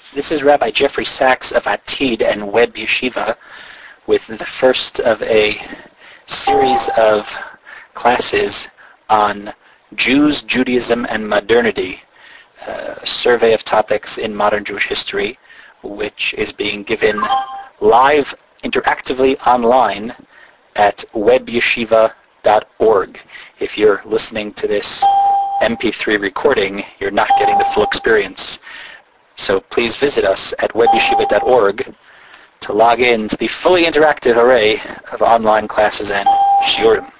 This is Rabbi Jeffrey Sachs of Atid and Web Yeshiva with the first of a series of classes on Jews, Judaism, and Modernity, a survey of topics in modern Jewish history, which is being given live interactively online at webyeshiva.org. If you're listening to this MP3 recording, you're not getting the full experience. So please visit us at webyeshiva.org to log in to the fully interactive array of online classes and shiurim.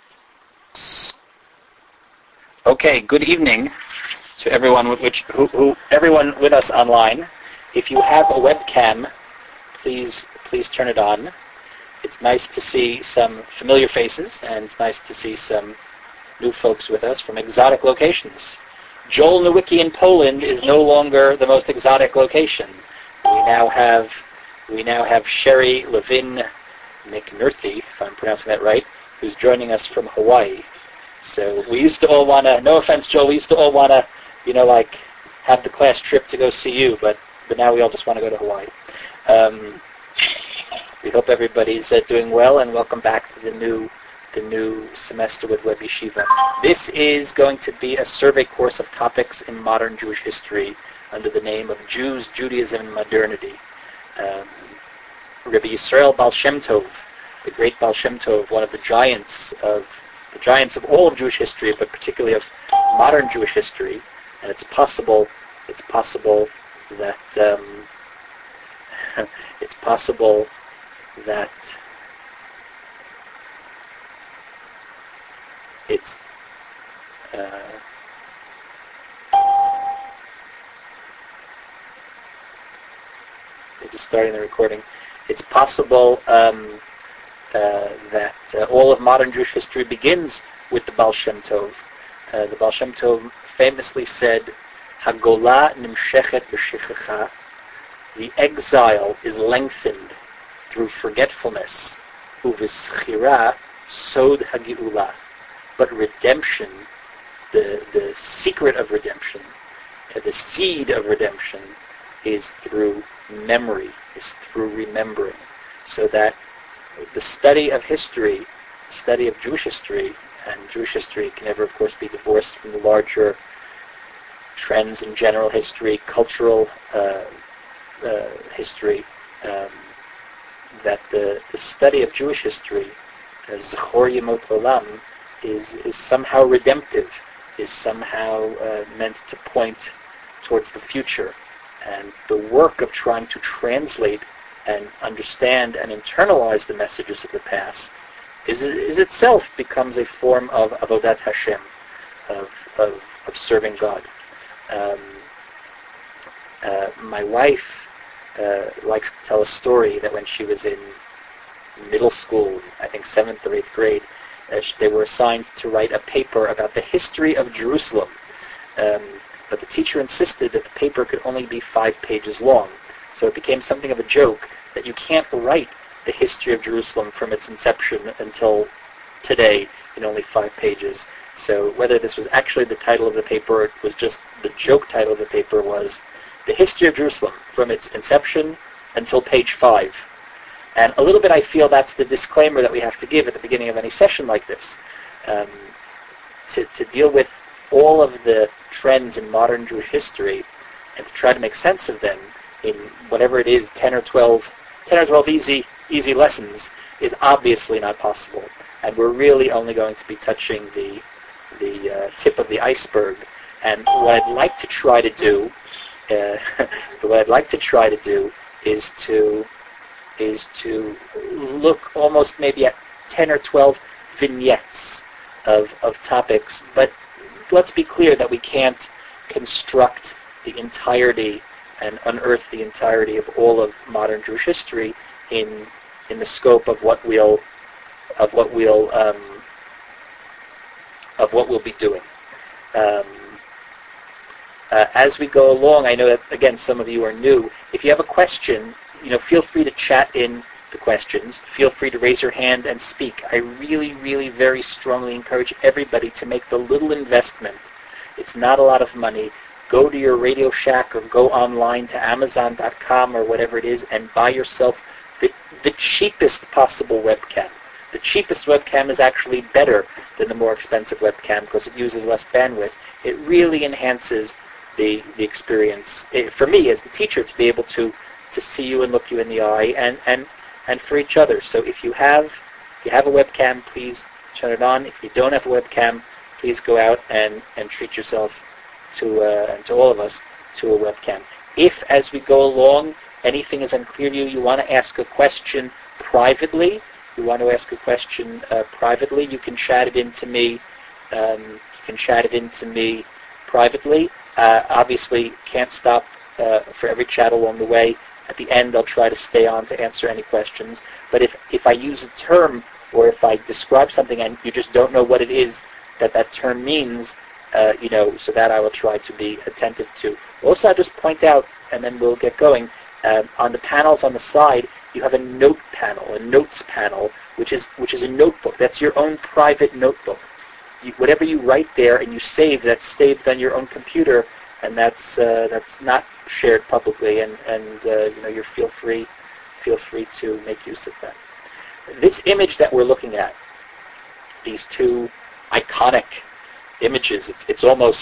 Okay, good evening to everyone everyone with us online. If you have a webcam, please turn it on. It's nice to see some familiar faces, and it's nice to see some new folks with us from exotic locations. Joel Nowicki in Poland is no longer the most exotic location. We now have Sherry Levin McNurthy, if I'm pronouncing that right, who's joining us from Hawaii. So we used to all want to, no offense, Joel, we used to all want to, have the class trip to go see you, but now we all just want to go to Hawaii. We hope everybody's doing well, and welcome back to the new semester with Web Yeshiva. This is going to be a survey course of topics in modern Jewish history under the name of Jews, Judaism, and Modernity. Rabbi Yisrael Baal Shem Tov, the great Baal Shem Tov, one of the giants of all of Jewish history, but particularly of modern Jewish history, and it's possible that it's they're just starting the recording. It's possible that all of modern Jewish history begins with the Baal Shem Tov. The Baal Shem Tov famously said, "Hagola nimshechet b'shichacha." The exile is lengthened through forgetfulness. U'v'schira sod hagi'ula. But redemption, the secret of redemption, the seed of redemption, is through memory, is through remembering. So that the study of history, the study of Jewish history, and Jewish history can never, of course, be divorced from the larger trends in general history, cultural history, that the study of Jewish history, Zechor Yemot Olam, is somehow redemptive, is somehow meant to point towards the future. And the work of trying to translate and understand and internalize the messages of the past is itself becomes a form of Avodat Hashem, of serving God. My wife likes to tell a story that when she was in middle school, I think 7th or 8th grade, they were assigned to write a paper about the history of Jerusalem. But the teacher insisted that the paper could only be 5 pages long. So it became something of a joke that you can't write the history of Jerusalem from its inception until today in only 5 pages. So whether this was actually the title of the paper, or it was just the joke title of the paper, was The History of Jerusalem from its inception until page 5. And a little bit I feel that's the disclaimer that we have to give at the beginning of any session like this. To deal with all of the trends in modern Jewish history and to try to make sense of them in whatever it is, 10 or 12 easy lessons, is obviously not possible. And we're really only going to be touching the tip of the iceberg. And what I'd like to try to do, is to look almost maybe at 10 or 12 vignettes of topics, but let's be clear that we can't construct the entirety and unearth the entirety of all of modern Jewish history in the scope of what we'll be doing. As we go along, I know that, again, some of you are new. If you have a question, feel free to chat in the questions. Feel free to raise your hand and speak. I really, really very strongly encourage everybody to make the little investment. It's not a lot of money. go to your Radio Shack or go online to Amazon.com or whatever it is and buy yourself the cheapest possible webcam. The cheapest webcam is actually better than the more expensive webcam because it uses less bandwidth. It really enhances the experience, for me as the teacher, to be able to see you and look you in the eye, and for each other. So if you have a webcam, please turn it on. If you don't have a webcam, please go out and treat yourself and to all of us to a webcam. If, as we go along, anything is unclear to you, you want to ask a question privately, you can chat it into me. Privately. Obviously, can't stop for every chat along the way. At the end, I'll try to stay on to answer any questions. But if I use a term or if I describe something and you just don't know what it is that term means, so that I will try to be attentive to. Also, I'll just point out, and then we'll get going. On the panels on the side, you have a note panel, a notes panel, which is a notebook. That's your own private notebook. Whatever you write there and you save, that's saved on your own computer, and that's not shared publicly. And you feel free to make use of that. This image that we're looking at, these two iconic images, it's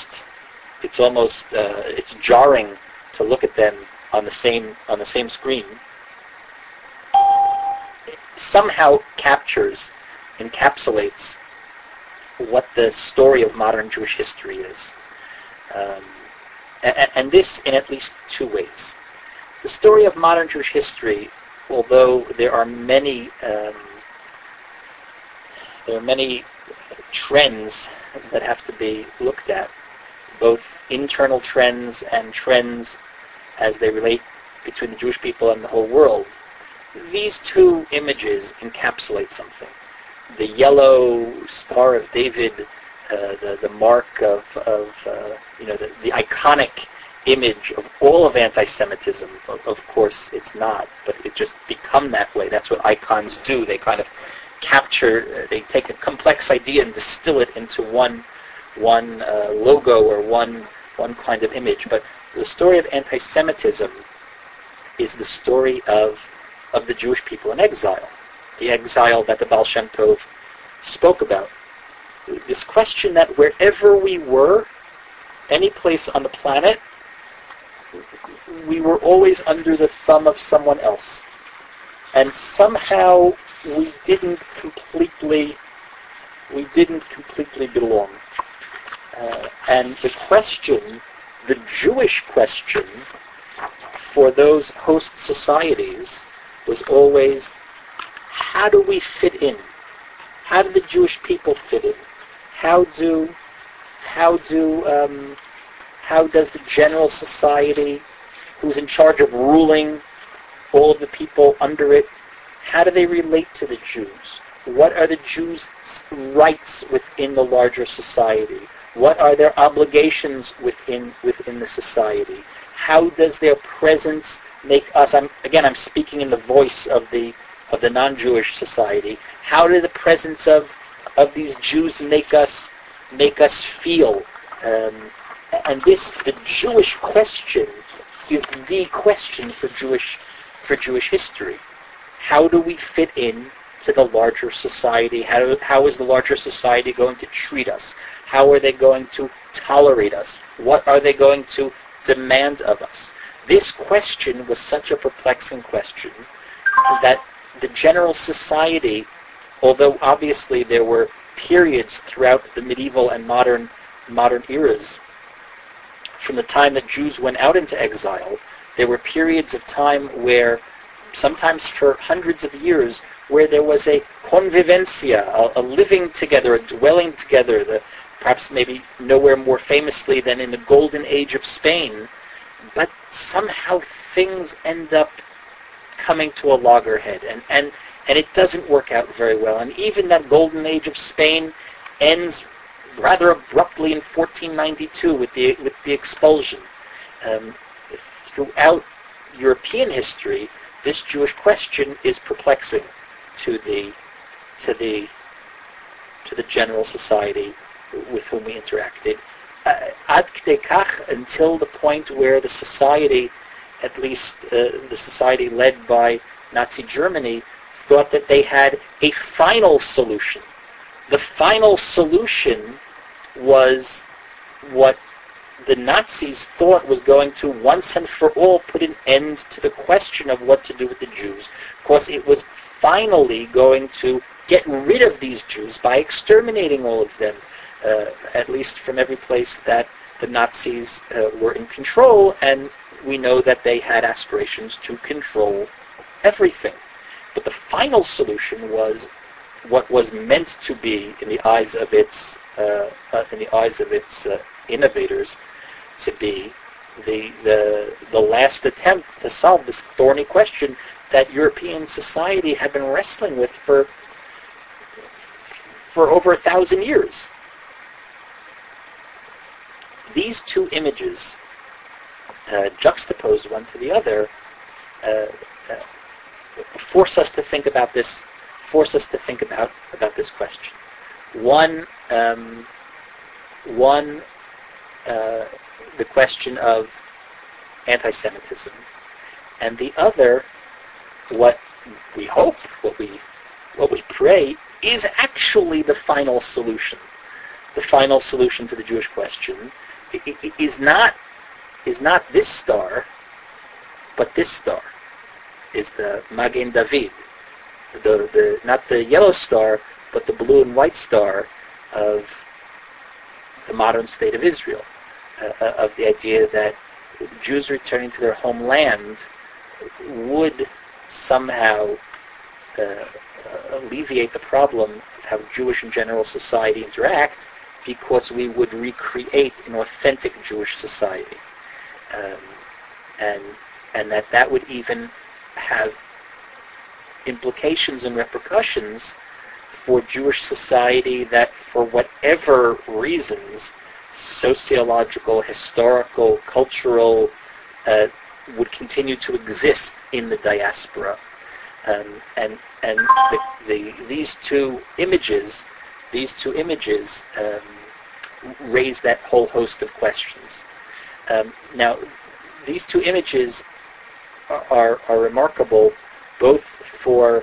jarring to look at them on the same screen. Somehow encapsulates what the story of modern Jewish history is. And this in at least two ways. The story of modern Jewish history, although there are many trends that have to be looked at, both internal trends and trends as they relate between the Jewish people and the whole world. These two images encapsulate something. The yellow Star of David, the mark of the iconic image of all of anti-Semitism. Of course, it's not, but it just become that way. That's what icons do. They kind of capture. They take a complex idea and distill it into one logo or one kind of image. But the story of anti-Semitism is the story of the Jewish people in exile, the exile that the Baal Shem Tov spoke about. This question that wherever we were, any place on the planet, we were always under the thumb of someone else. And somehow we didn't completely belong. And the Jewish question for those host societies was always, how do we fit in? How do the Jewish people fit in? How does the general society, who's in charge of ruling all of the people under it, how do they relate to the Jews? What are the Jews' rights within the larger society? What are their obligations within the society? How does their presence make us? I'm speaking in the voice of the non-Jewish society. How did the presence of these Jews make us feel? And the Jewish question is the question for Jewish history. How do we fit in to the larger society? How is the larger society going to treat us? How are they going to tolerate us? What are they going to demand of us? This question was such a perplexing question that the general society, although obviously there were periods throughout the medieval and modern eras, from the time that Jews went out into exile, there were periods of time where, sometimes for hundreds of years, where there was a convivencia, a living together, a dwelling together, perhaps maybe nowhere more famously than in the Golden Age of Spain. But somehow things end up coming to a loggerhead, and it doesn't work out very well. And even that Golden Age of Spain ends rather abruptly in 1492 with the expulsion. Throughout European history, this Jewish question is perplexing to the general society with whom we interacted. ad kdei kach, until the point where the society, at least the society led by Nazi Germany, thought that they had a final solution. The final solution was what the Nazis thought was going to once and for all put an end to the question of what to do with the Jews, because it was finally going to get rid of these Jews by exterminating all of them, at least from every place that the Nazis were in control, and we know that they had aspirations to control everything. But the final solution was what was meant to be, in the eyes of its innovators, to be the last attempt to solve this thorny question that European society had been wrestling with for over 1,000 years. These two images, juxtaposed one to the other, force us to think about this. Force us to think about this question. One, the question of anti-Semitism, and the other, what we hope, what we pray, is actually the final solution. The final solution to the Jewish question is not this star, but this star is the Magen David, the not the yellow star, but the blue and white star of the modern state of Israel, of the idea that Jews returning to their homeland would somehow alleviate the problem of how Jewish and general society interact, because we would recreate an authentic Jewish society, and that would even have implications and repercussions for Jewish society that, for whatever reasons, sociological, historical, cultural, would continue to exist in the diaspora. And these two images raise that whole host of questions. Now, these two images are remarkable both for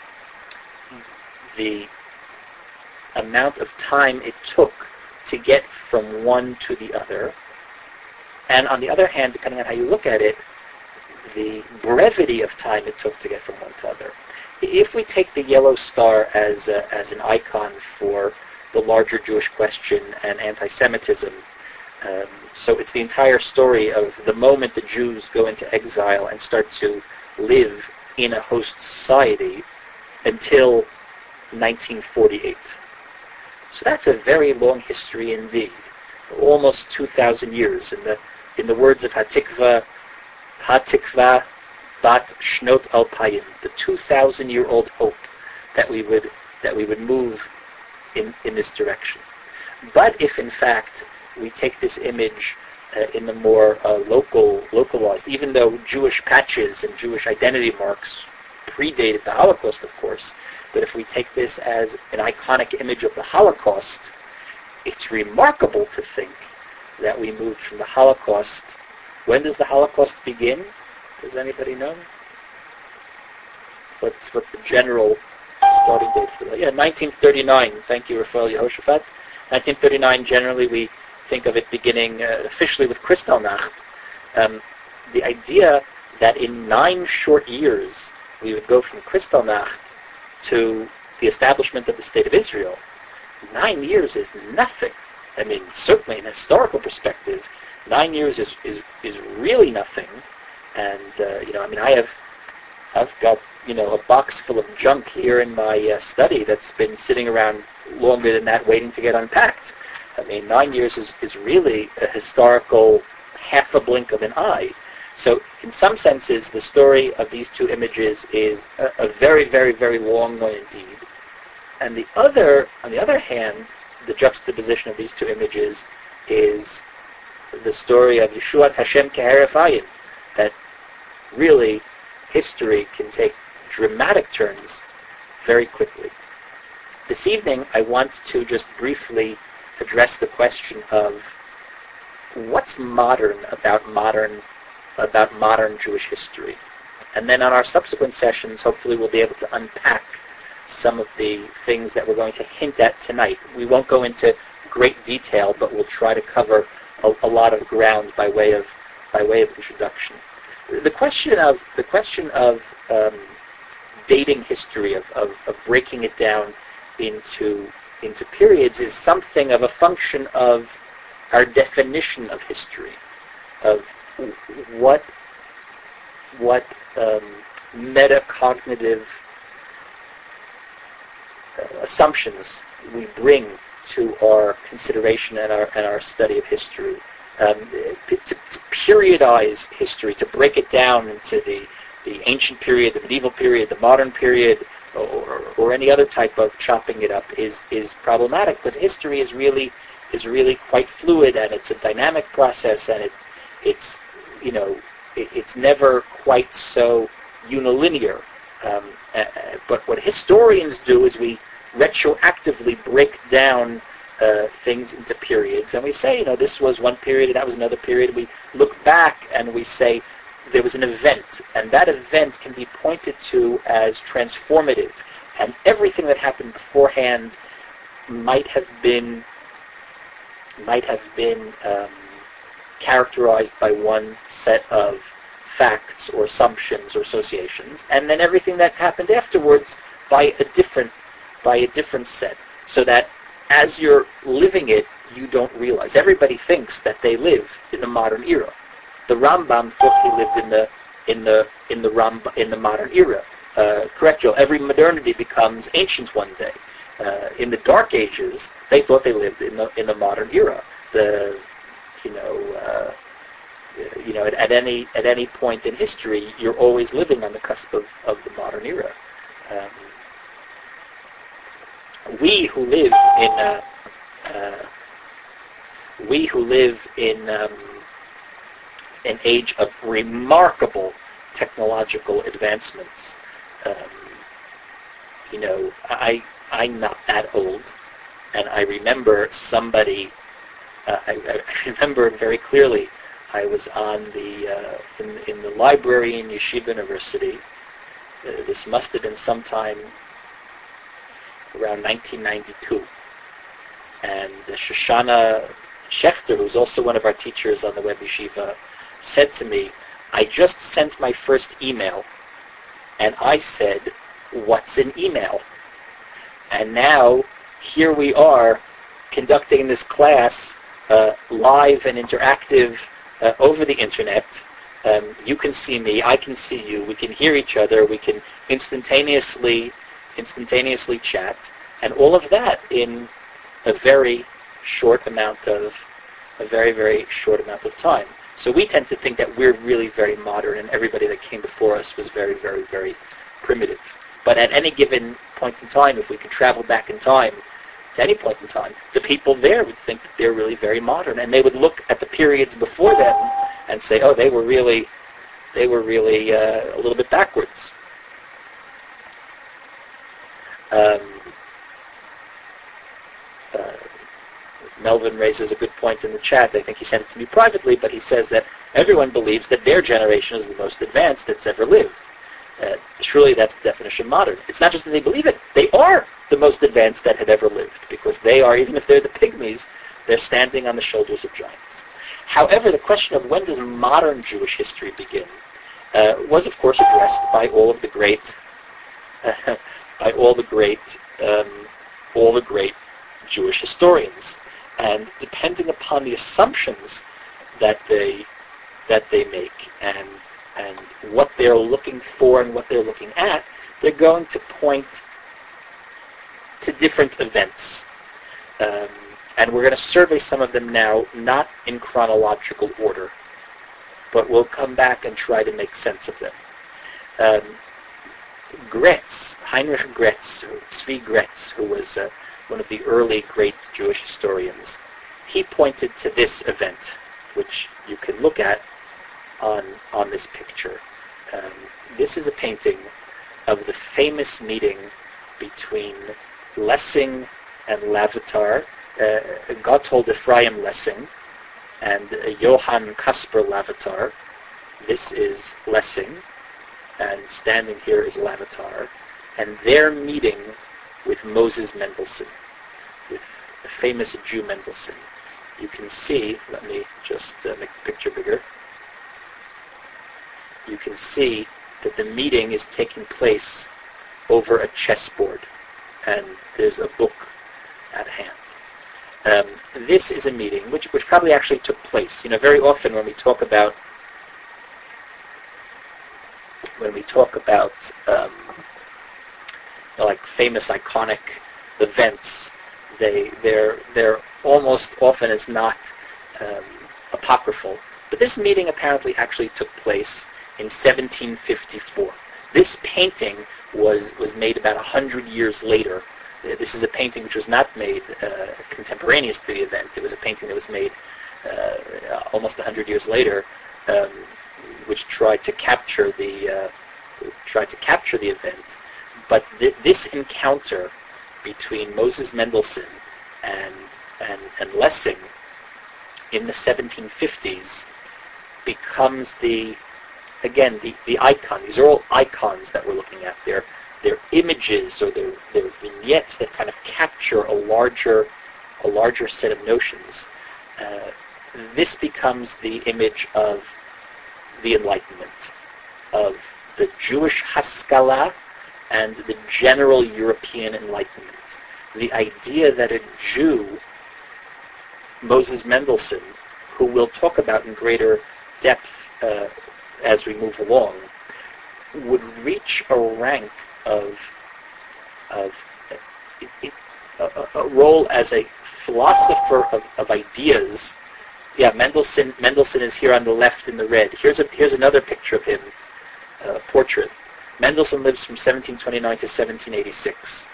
the amount of time it took to get from one to the other, and on the other hand, depending on how you look at it, the brevity of time it took to get from one to the other. If we take the yellow star as an icon for the larger Jewish question and anti-Semitism, so it's the entire story of the moment the Jews go into exile and start to live in a host society until 1948. So that's a very long history indeed, almost 2,000 years. In the words of Hatikva bat shnot alpayim, the 2,000-year-old hope that we would move in this direction. But if in fact we take this image in the more localized, even though Jewish patches and Jewish identity marks predated the Holocaust, of course, but if we take this as an iconic image of the Holocaust, it's remarkable to think that we moved from the Holocaust. When does the Holocaust begin? Does anybody know? What's the general starting date for that? Yeah, 1939. Thank you, Rafael Yehoshaphat. 1939, generally we think of it beginning officially with Kristallnacht. The idea that in 9 short years we would go from Kristallnacht to the establishment of the State of Israel, 9 years is nothing. I mean, certainly in a historical perspective, 9 years is really nothing. And I've got a box full of junk here in my study that's been sitting around longer than that, waiting to get unpacked. I mean, 9 years is really a historical half a blink of an eye. So in some senses, the story of these two images is a very, very, very long one indeed. And on the other hand, the juxtaposition of these two images is the story of Yeshuat Hashem Keharef Ayin, that really history can take dramatic turns very quickly. This evening, I want to just briefly address the question of what's modern about modern Jewish history? And then on our subsequent sessions, hopefully we'll be able to unpack some of the things that we're going to hint at tonight. We won't go into great detail, but we'll try to cover a lot of ground by way of introduction. The question of dating history, of breaking it down into periods, is something of a function of our definition of history, of what metacognitive assumptions we bring to our consideration and our study of history. To periodize history, to break it down into the ancient period, the medieval period, the modern period, or any other type of chopping it up is problematic, because history is really quite fluid, and it's a dynamic process, and it's never quite so unilinear. But what historians do is we retroactively break down things into periods, and we say, this was one period and that was another period. We look back and we say there was an event, and that event can be pointed to as transformative, and everything that happened beforehand might have been characterized by one set of facts or assumptions or associations, and then everything that happened afterwards by a different set, so that as you're living it, you don't realize. Everybody thinks that they live in the modern era. The Rambam thought he lived in the modern era. Correct, Joe. Every modernity becomes ancient one day. In the Dark Ages, they thought they lived in the modern era. At any point in history, you're always living on the cusp of the modern era. We who live in an age of remarkable technological advancements. I'm not that old, and I remember somebody. I remember very clearly. I was on in the library in Yeshiva University. This must have been sometime around 1992, and Shoshana Schechter, who's also one of our teachers on the Web Yeshiva, said to me, "I just sent my first email," and I said, "What's an email?" And now here we are conducting this class live and interactive over the internet. You can see me, I can see you, we can hear each other, we can instantaneously chat, and all of that in a very short amount of time. So we tend to think that we're really very modern, and everybody that came before us was very, very, very primitive. But at any given point in time, if we could travel back in time to any point in time, the people there would think that they're really very modern, and they would look at the periods before them and say, "Oh, they were really a little bit backwards." Melvin raises a good point in the chat. I think he sent it to me privately, but he says that everyone believes that their generation is the most advanced that's ever lived. Surely that's the definition of modern. It's not just that they believe it, they are the most advanced that had ever lived, because they are, even if they're the pygmies, they're standing on the shoulders of giants. However, the question of when does modern Jewish history begin was, of course, addressed by all the great Jewish historians, and depending upon the assumptions that they make and what they're looking for and what they're looking at, they're going to point to different events. And we're going to survey some of them now, not in chronological order, but we'll come back and try to make sense of them. Heinrich Gretz, Zvi Gretz, who was one of the early great Jewish historians, he pointed to this event, which you can look at on this picture. This is a painting of the famous meeting between Lessing and Lavatar, Gotthold Ephraim Lessing, and Johann Caspar Lavatar. This is Lessing, and standing here is Lavatar, and they're meeting with Moses Mendelssohn, with the famous Jew Mendelssohn. You can see, let me just make the picture bigger. You can see that the meeting is taking place over a chessboard, and there's a book at hand. This is a meeting which probably actually took place. Very often when we talk about like famous iconic events, they're almost often as not apocryphal. But this meeting apparently actually took place in 1754. This painting was made about 100 years later. This is a painting which was not made contemporaneous to the event. It was a painting that was made almost 100 years later, which tried to capture the event. But this encounter between Moses Mendelssohn and Lessing in the 1750s becomes the icon. These are all icons that we're looking at. They're images, or they're vignettes that kind of capture a larger set of notions. This becomes the image of the Enlightenment, of the Jewish Haskalah and the general European Enlightenment. The idea that a Jew, Moses Mendelssohn, who we'll talk about in greater depth as we move along, would reach a rank of a role as a philosopher of ideas. Yeah, Mendelssohn is here on the left in the red. Here's another picture of him, a portrait. Mendelssohn lives from 1729 to 1786.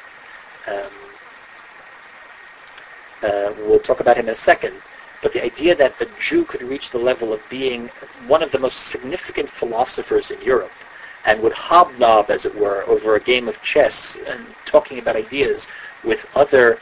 We'll talk about him in a second. But the idea that the Jew could reach the level of being one of the most significant philosophers in Europe, and would hobnob, as it were, over a game of chess and talking about ideas with other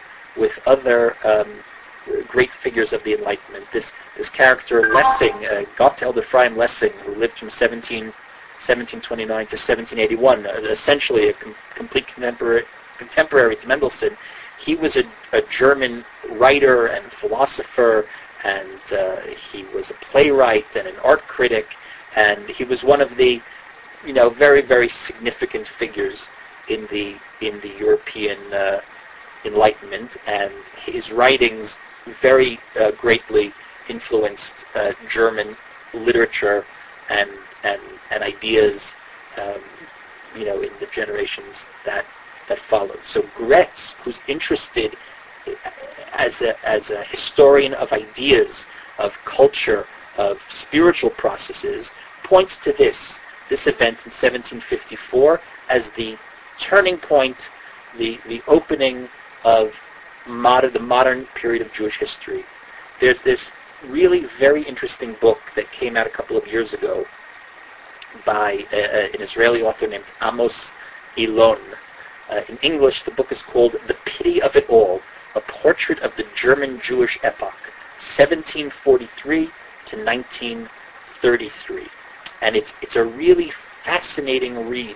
great figures of the Enlightenment. This character Lessing, Gotthold Ephraim Lessing, who lived from 1729 to 1781, essentially a complete contemporary to Mendelssohn. He was a German writer and philosopher, and he was a playwright and an art critic, and he was one of the very, very significant figures in the European Enlightenment, and his writings very greatly influenced German literature and ideas, in the generations that followed. So Gretz, who's interested as a historian of ideas, of culture, of spiritual processes, points to this event in 1754 as the turning point, the opening of the modern period of Jewish history. There's this really very interesting book that came out a couple of years ago by an Israeli author named Amos Elon. In English, the book is called The Pity of It All, a portrait of the German Jewish epoch, 1743 to 1933. And it's a really fascinating read.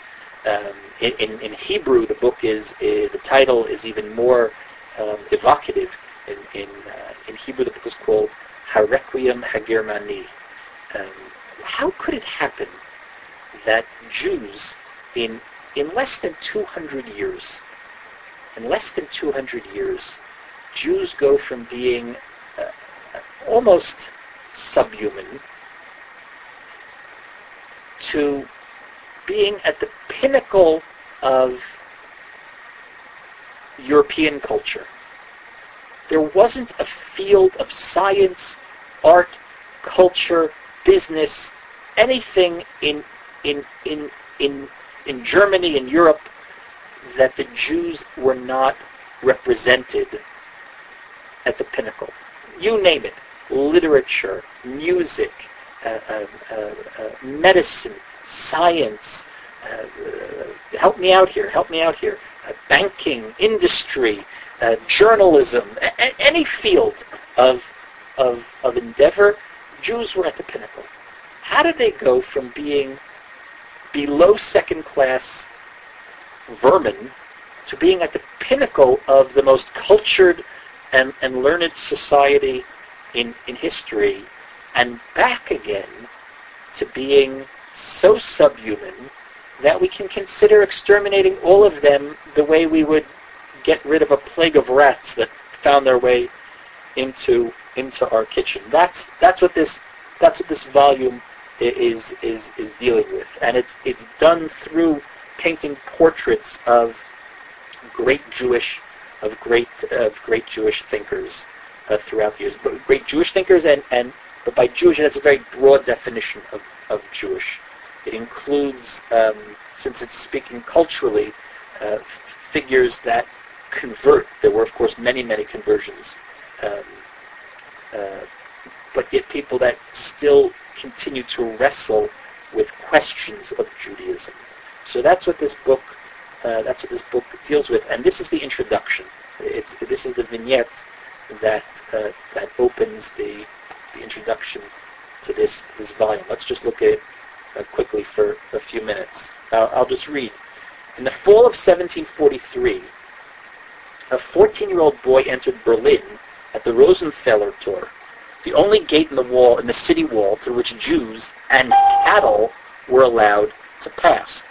In Hebrew, the book the title is even more evocative. In Hebrew, the book is called Harequiem Hagermani. How could it happen that Jews in less than 200 years, Jews go from being almost subhuman to being at the pinnacle of European culture? There wasn't a field of science, art, culture, business, anything in Germany and Europe that the Jews were not represented at the pinnacle. You name it: literature, music, medicine, science. Help me out here. Banking, industry, journalism, any field of of endeavor, Jews were at the pinnacle. How did they go from being below second-class vermin to being at the pinnacle of the most cultured and learned society in history, and back again to being so subhuman that we can consider exterminating all of them the way we would get rid of a plague of rats that found their way into our kitchen? That's what this volume is dealing with, and it's done through painting portraits of great Jewish thinkers throughout the years. Great Jewish thinkers, but by Jewish, that's a very broad definition of Jewish. It includes, since it's speaking culturally, figures that convert. There were, of course, many conversions, but yet people that still continue to wrestle with questions of Judaism. So that's what this book deals with, and this is the introduction. This is the vignette that opens the introduction to this volume. Let's just look at it quickly for a few minutes. I'll just read. In the fall of 1743, a 14-year-old boy entered Berlin at the Rosenthaler Tor, the only gate in the city wall through which Jews and cattle were allowed to pass.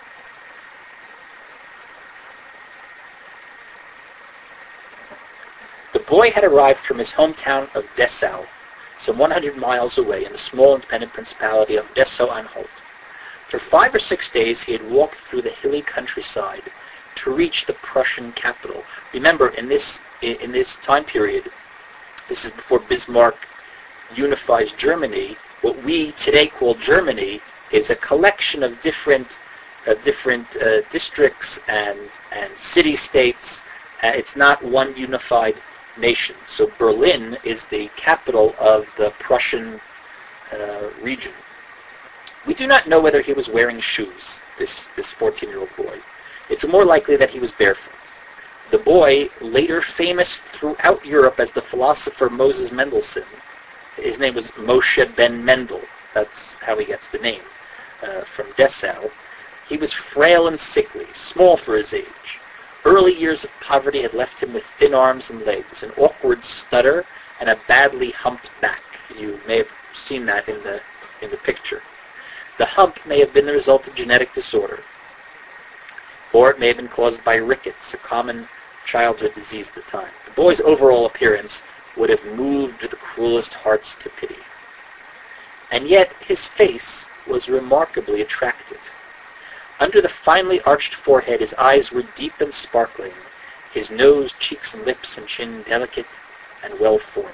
The boy had arrived from his hometown of Dessau, some 100 miles away in the small independent principality of Dessau-Anhalt. For 5 or 6 days he had walked through the hilly countryside to reach the Prussian capital. Remember, in this time period, this is before Bismarck unifies Germany. What we today call Germany is a collection of different districts and city-states. It's not one unified nation. So Berlin is the capital of the Prussian region. We do not know whether he was wearing shoes, this 14-year-old boy. It's more likely that he was barefoot. The boy, later famous throughout Europe as the philosopher Moses Mendelssohn, his name was Moshe ben Mendel. That's how he gets the name, from Dessau. He was frail and sickly, small for his age. Early years of poverty had left him with thin arms and legs, an awkward stutter, and a badly humped back. You may have seen that in the picture. The hump may have been the result of genetic disorder, or it may have been caused by rickets, a common childhood disease at the time. The boy's overall appearance would have moved the cruelest hearts to pity. And yet his face was remarkably attractive. Under the finely arched forehead, his eyes were deep and sparkling, his nose, cheeks, and lips and chin delicate and well-formed.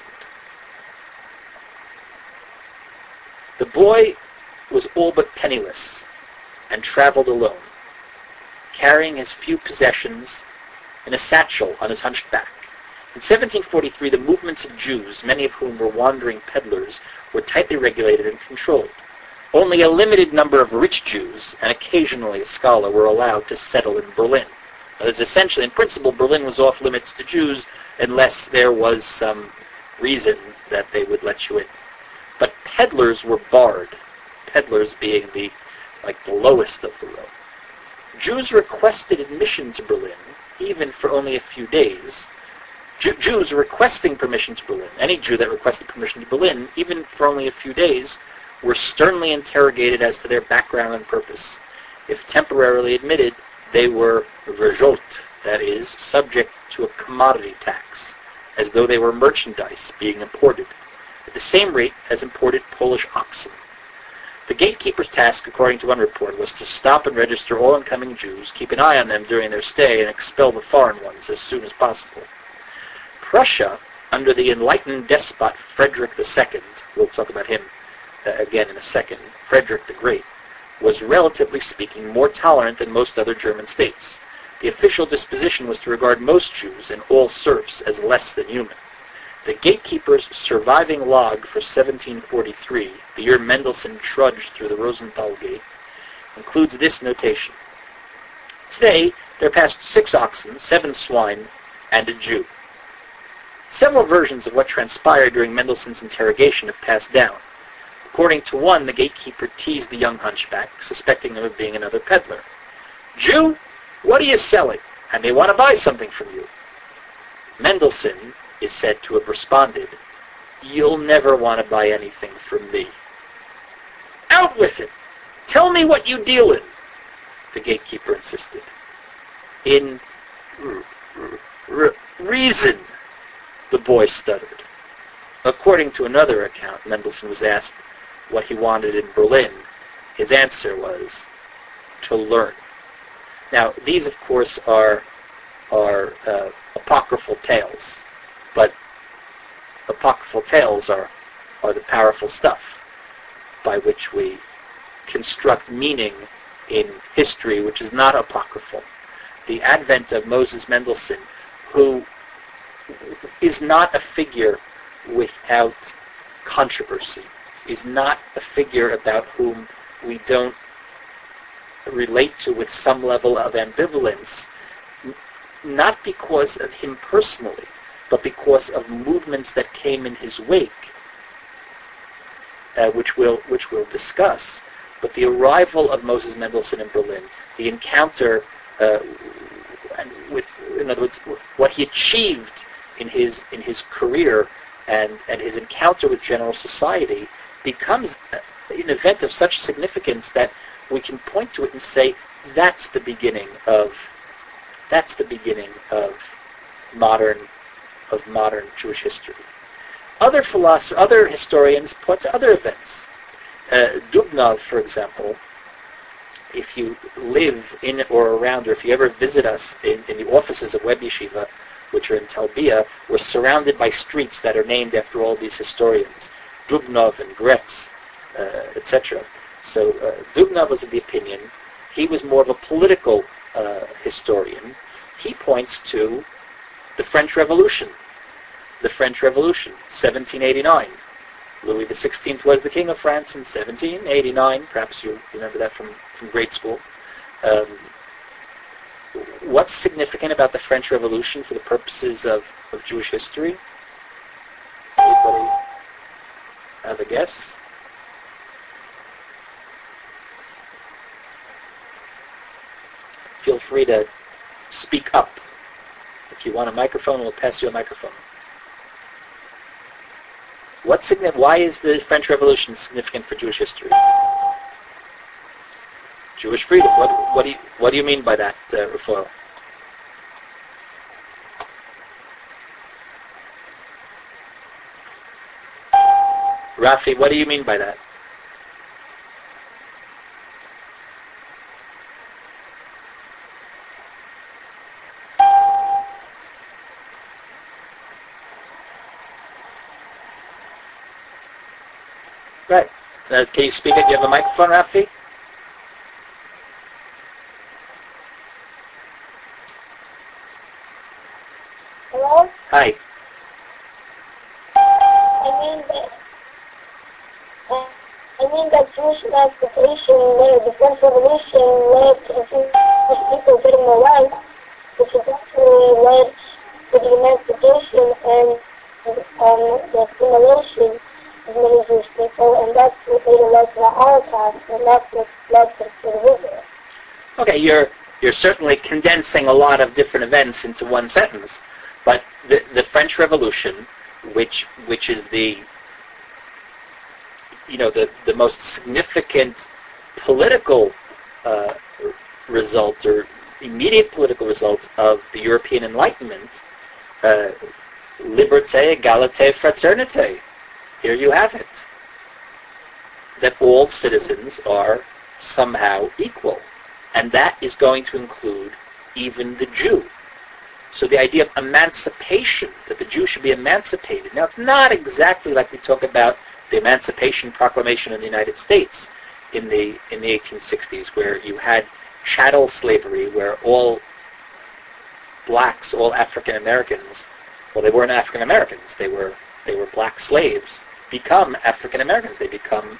The boy was all but penniless and traveled alone, carrying his few possessions in a satchel on his hunched back. In 1743, the movements of Jews, many of whom were wandering peddlers, were tightly regulated and controlled. Only a limited number of rich Jews, and occasionally a scholar, were allowed to settle in Berlin. Essentially, in principle, Berlin was off limits to Jews unless there was some reason that they would let you in. But peddlers were barred, peddlers being the lowest of the row. Jews requested admission to Berlin, even for only a few days. Jews requesting permission to Berlin, any Jew that requested permission to Berlin, even for only a few days, were sternly interrogated as to their background and purpose. If temporarily admitted, they were verjot, that is, subject to a commodity tax, as though they were merchandise being imported, at the same rate as imported Polish oxen. The gatekeeper's task, according to one report, was to stop and register all incoming Jews, keep an eye on them during their stay, and expel the foreign ones as soon as possible. Prussia, under the enlightened despot Frederick II, we'll talk about him again in a second, Frederick the Great, was relatively speaking more tolerant than most other German states. The official disposition was to regard most Jews and all serfs as less than human. The gatekeeper's surviving log for 1743, the year Mendelssohn trudged through the Rosenthal Gate, includes this notation. Today, there passed 6 oxen, 7 swine, and a Jew. Several versions of what transpired during Mendelssohn's interrogation have passed down. According to one, the gatekeeper teased the young hunchback, suspecting him of being another peddler. "Jew, what are you selling? I may want to buy something from you." Mendelssohn is said to have responded, "You'll never want to buy anything from me." "Out with it! Tell me what you deal in," the gatekeeper insisted. "In reason," the boy stuttered. According to another account, Mendelssohn was asked what he wanted in Berlin. His answer was, "To learn." Now, these, of course, are apocryphal tales, but apocryphal tales are the powerful stuff by which we construct meaning in history which is not apocryphal. The advent of Moses Mendelssohn, who is not a figure without controversy, is not a figure about whom we don't relate to with some level of ambivalence, not because of him personally, but because of movements that came in his wake, which we'll discuss. But the arrival of Moses Mendelssohn in Berlin, the encounter with, in other words, what he achieved in his career and his encounter with general society, becomes an event of such significance that we can point to it and say that's the beginning of modern Jewish history. Other philosophers, other historians point to other events. Dubnov, for example, if you live in or around, or if you ever visit us in the offices of Web Yeshiva, which are in Tel Bia, we're surrounded by streets that are named after all these historians, Dubnov and Gretz, etc. So Dubnov was of the opinion, he was more of a political historian. He points to the French Revolution. The French Revolution, 1789. Louis XVI was the King of France in 1789. Perhaps you remember that from grade school. What's significant about the French Revolution for the purposes of Jewish history? Anybody have a guess? Feel free to speak up. If you want a microphone, we'll pass you a microphone. Why is the French Revolution significant for Jewish history? Jewish freedom. What do you mean by that, Rafael? Rafi, what do you mean by that? Right. Can you speak it? Do you have a microphone, Rafi? Hello? Hi. I mean that Jewish emancipation led, the French Revolution led to the Jewish people getting their rights, which eventually led to the emancipation and the assimilation of many Jewish people, and that's what later led to the Holocaust, and that's what led to the Israel. Okay, you're certainly condensing a lot of different events into one sentence, but the French Revolution, which is the most significant political result or immediate political result of the European Enlightenment, liberté, égalité, fraternité. Here you have it. That all citizens are somehow equal. And that is going to include even the Jew. So the idea of emancipation, that the Jew should be emancipated. Now, it's not exactly like we talk about the Emancipation Proclamation in the United States in the 1860s, where you had chattel slavery, where all blacks, all African Americans, well, they weren't African Americans, they were black slaves, become African Americans. They become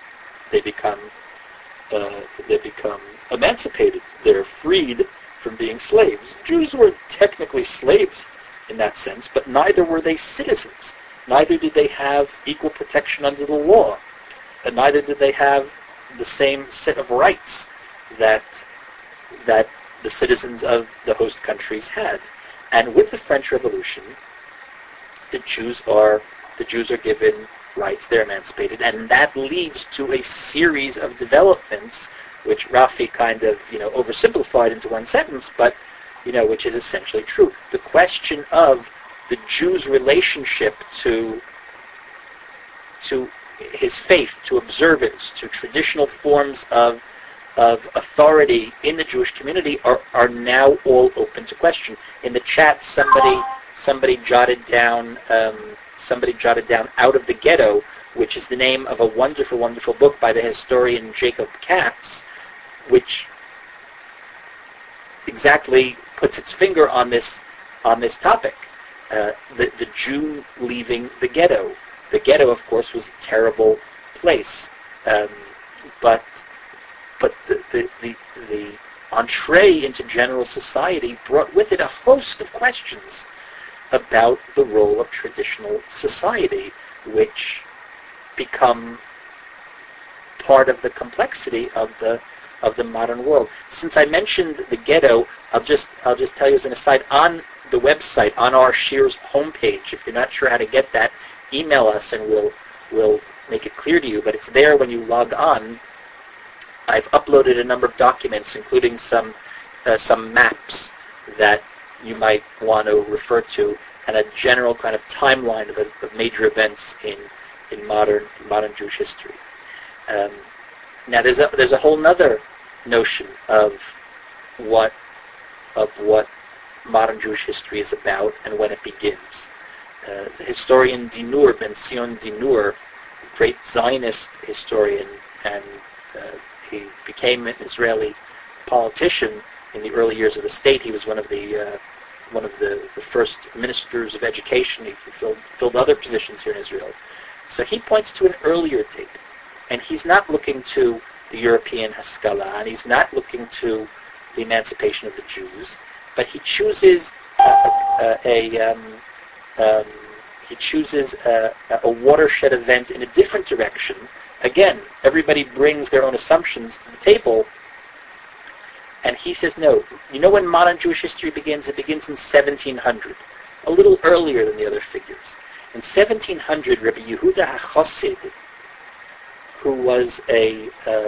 emancipated. They're freed from being slaves. Jews were technically slaves in that sense, but neither were they citizens. Neither did they have equal protection under the law. And neither did they have the same set of rights that the citizens of the host countries had. And with the French Revolution, the Jews are given rights, they're emancipated, and that leads to a series of developments which Rafi kind of, oversimplified into one sentence, but, which is essentially true. The question of the Jew's relationship to his faith, to observance, to traditional forms of authority in the Jewish community are now all open to question. In the chat, somebody jotted down Out of the Ghetto, which is the name of a wonderful, wonderful book by the historian Jacob Katz, which exactly puts its finger on this topic. The Jew leaving the ghetto. The ghetto, of course, was a terrible place, but the entree into general society brought with it a host of questions about the role of traditional society, which become part of the complexity of the modern world. Since I mentioned the ghetto, I'll just tell you as an aside, on the website, on our Shear's homepage, if you're not sure how to get that, email us and we'll make it clear to you, but it's there when you log on. I've uploaded a number of documents, including some maps that you might want to refer to, and a general kind of timeline of major events in modern Jewish history. Now there's a whole other notion of what modern Jewish history is about and when it begins. The historian Dinur, Ben Zion Dinur, great Zionist historian, and he became an Israeli politician in the early years of the state. He was one of the first ministers of education. He filled other positions here in Israel. So he points to an earlier date, and he's not looking to the European Haskalah, and he's not looking to the emancipation of the Jews, but he chooses a watershed event in a different direction. Again, everybody brings their own assumptions to the table, and he says, no, when modern Jewish history begins? It begins in 1700, a little earlier than the other figures. In 1700, Rabbi Yehuda HaChassid, who was a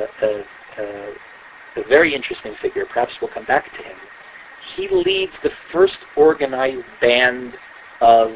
very interesting figure, perhaps we'll come back to him, he leads the first organized band of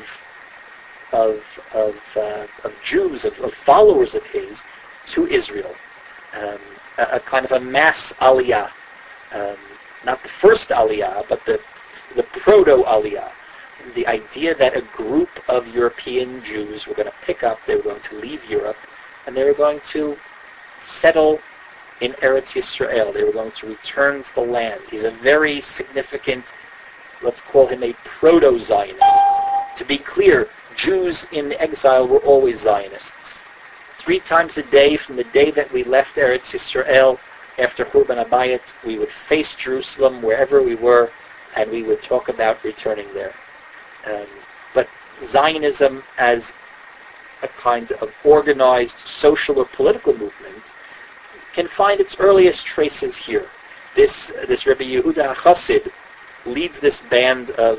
Jews, of followers of his, to Israel, a kind of a mass aliyah, not the first aliyah, but the proto-aliyah. The idea that a group of European Jews were going to pick up, they were going to leave Europe, and they were going to settle in Eretz Yisrael. They were going to return to the land. He's a very significant, let's call him a proto-Zionist. To be clear, Jews in exile were always Zionists. 3 times a day, from the day that we left Eretz Yisrael after Churban Abayit, we would face Jerusalem wherever we were, and we would talk about returning there. But Zionism as a kind of organized social or political movement can find its earliest traces here. This Rabbi Yehuda HaChassid leads this band of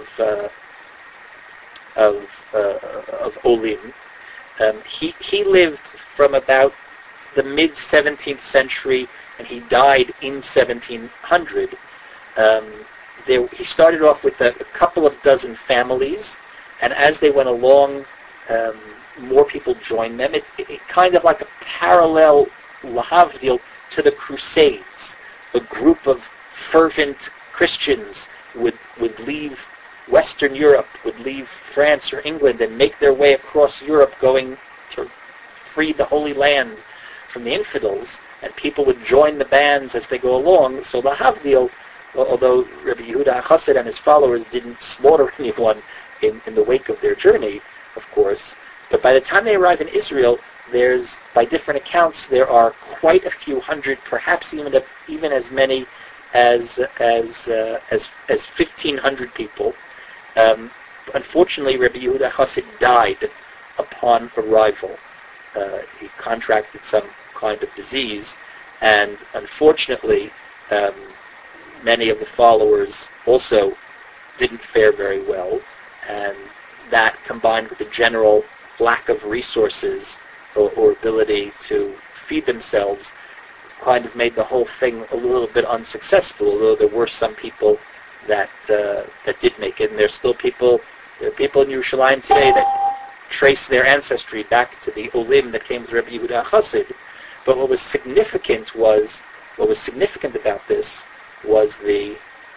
Olim. He lived from about the mid-17th century, and he died in 1700. He started off with a couple of dozen families, and as they went along, more people joined them. It kind of like a parallel lahavdil to the Crusades. A group of fervent Christians would leave Western Europe, would leave France or England and make their way across Europe, going to free the Holy Land from the infidels, and people would join the bands as they go along. So lahavdil, although Rabbi Yehuda HaChassid and his followers didn't slaughter anyone in the wake of their journey, of course, but by the time they arrive in Israel, by different accounts, there are quite a few hundred, perhaps even as many as 1,500 people. unfortunately, Rabbi Yehuda Chassid died upon arrival. He contracted some kind of disease, and unfortunately, many of the followers also didn't fare very well, and that combined with the general lack of resources or ability to feed themselves kind of made the whole thing a little bit unsuccessful, although there were some people that did make it, and there are people in Yerushalayim today that trace their ancestry back to the Olim that came with Rabbi Yehuda Chassid. But what was significant about this was the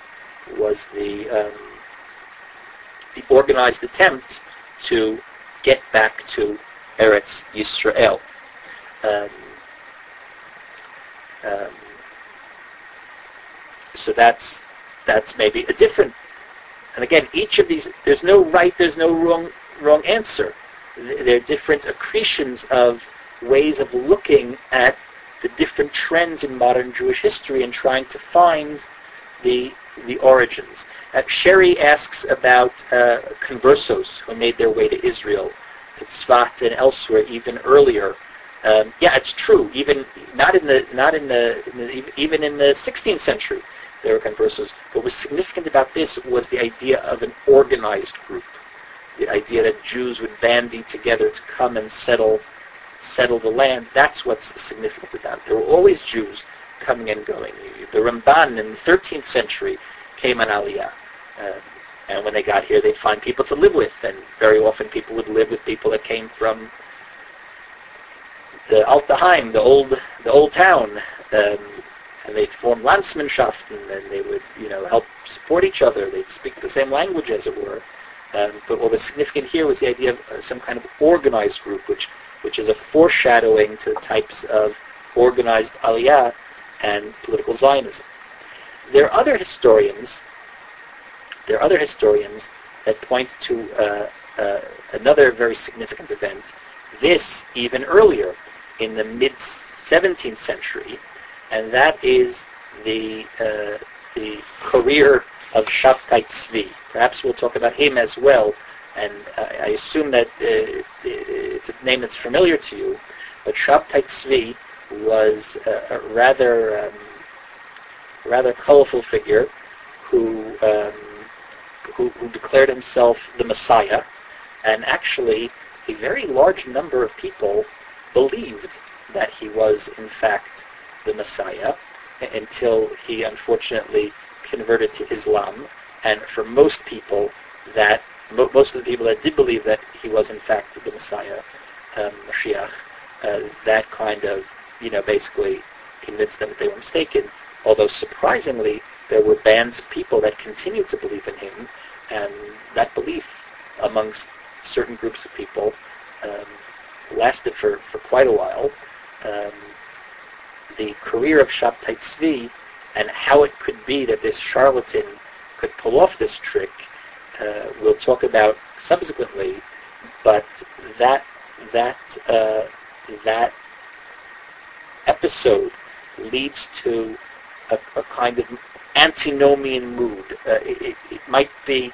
organized attempt to get back to Eretz Yisrael. So that's maybe a different. And again, each of these, there's no right, there's no wrong answer. They're different accretions of ways of looking at the different trends in modern Jewish history and trying to find the origins. Sherry asks about conversos who made their way to Israel, to Tzfat and elsewhere even earlier. Yeah, it's true. Even in the 16th century, there were conversos. What was significant about this was the idea of an organized group, the idea that Jews would bandy together to come and settle the land. That's what's significant about it. There were always Jews coming and going. The Ramban in the 13th century came on Aliyah. And when they got here, they'd find people to live with. And very often people would live with people that came from the Altaheim, the old town. And they'd form Landsmannschaften, and they would, help support each other. They'd speak the same language, as it were. But what was significant here was the idea of some kind of organized group, which is a foreshadowing to the types of organized Aliyah and political Zionism. There are other historians that point to another very significant event. This even earlier, in the mid-17th century, and that is the career of Shabtai Tzvi. Perhaps we'll talk about him as well, and I assume that it's a name that's familiar to you, but Shabtai Tzvi was a rather colorful figure who declared himself the Messiah, and actually a very large number of people believed that he was in fact the Messiah until he unfortunately converted to Islam. And for most people, most of the people that did believe that he was in fact the Messiah, Mashiach, that kind of basically convinced them that they were mistaken. Although surprisingly, there were bands of people that continued to believe in him, and that belief amongst certain groups of people lasted for quite a while. The career of Shabtai Tzvi and how it could be that this charlatan could pull off this trick, we'll talk about subsequently. But that episode leads to a kind of antinomian mood. It might be